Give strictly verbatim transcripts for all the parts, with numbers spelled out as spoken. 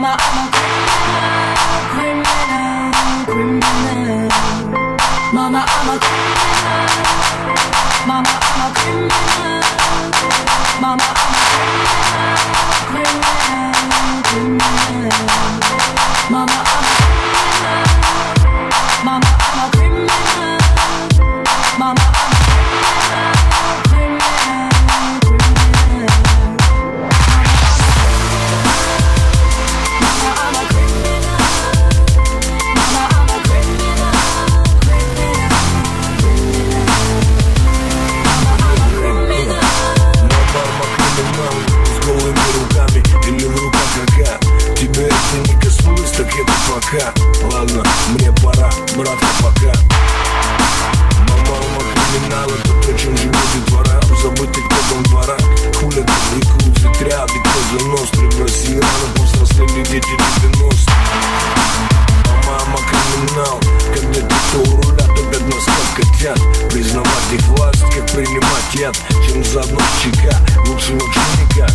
Mama, I'm a criminal, criminal, criminal. Mama, I'm a criminal. Mama, I'm a criminal. Mama, I'm a criminal, criminal. Mama, I'm a criminal. Mama, I'm a criminal. Mama, I'm a criminal, criminal, criminal. Mama, I'm a criminal. Mama, I'm a criminal, criminal, criminal. Mama, I'm a criminal. Мама, I'm a criminal. С голыми руками или в руках рога. Тебя это не коснулось, так это пока. Ладно, мне пора, братка, пока. Мама, I'm a criminal, это то, чем живет детвора. Забыть, кто там двора. Хулят и крутят ряды, коза ностры. В России рано повзрослели дети девяностых. Мама, I'm a criminal. Когда те, кто у руля, топят нас как котят. Признавать их власть, как принимать яд. Чем заодно чека, лучше вообще никак.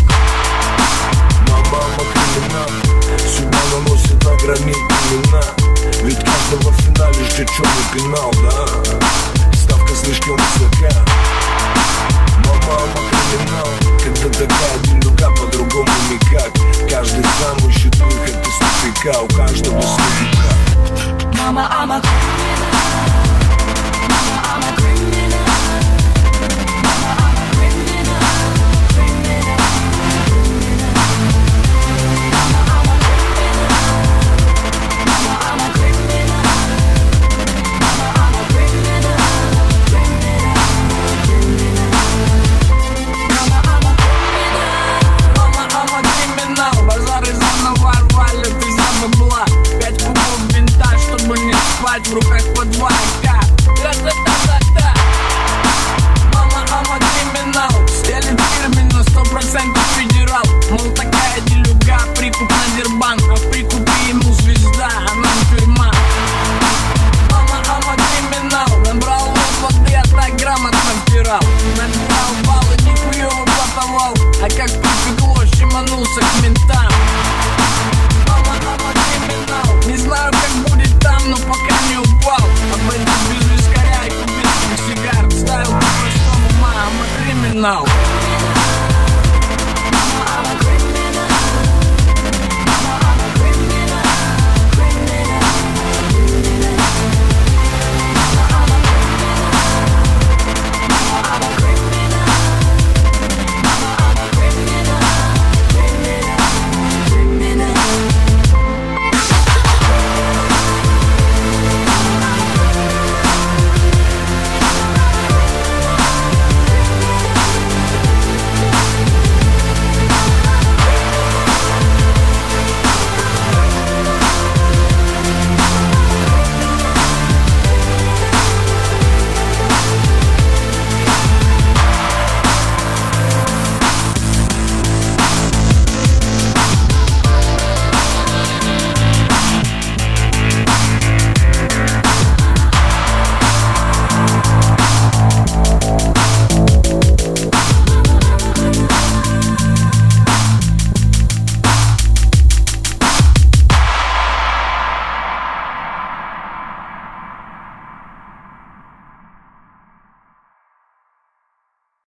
Мама, I'm a criminal. Судьба наносит на грани имена. Ведь каждого в финале ждет черный пенал, да. Ставка слишком высока. Мама, I'm a criminal. Когда такая делюга, по-другому никак. Каждый сам ищет выход из тупика. У каждого свой дикак. Mama, I'm a criminal. Mama, I'm a criminal. Mama, I'm a criminal, criminal, criminal. Mama, I'm a criminal. Mama, I'm a criminal. Mama, I'm a criminal, criminal, criminal. Mama, I'm a criminal. Мама, I'm a criminal. Базары заново рвали, ты забыла. Пять кубов винта, чтобы не спать. В руках по два ка. Та-та-та-та-та. Мама, I'm a criminal. Стелит фирменно, сто процентов федерал. Мол, такая делюга, прикуп на Дербанк. А в прикупе ему звезда, а нам тюрьма. Мама, I'm a criminal. Набрал вот воды, а так грамотно втирал. Набирал баллы, нихуёво блатовал. А как припекло, щеманулся к ментам. Мама, I'm a criminal. Не знаю, как будет там, но пока не упал. Обойду без вискаря и кубинских сигар. Ставил по-простому, мама, I'm a criminal.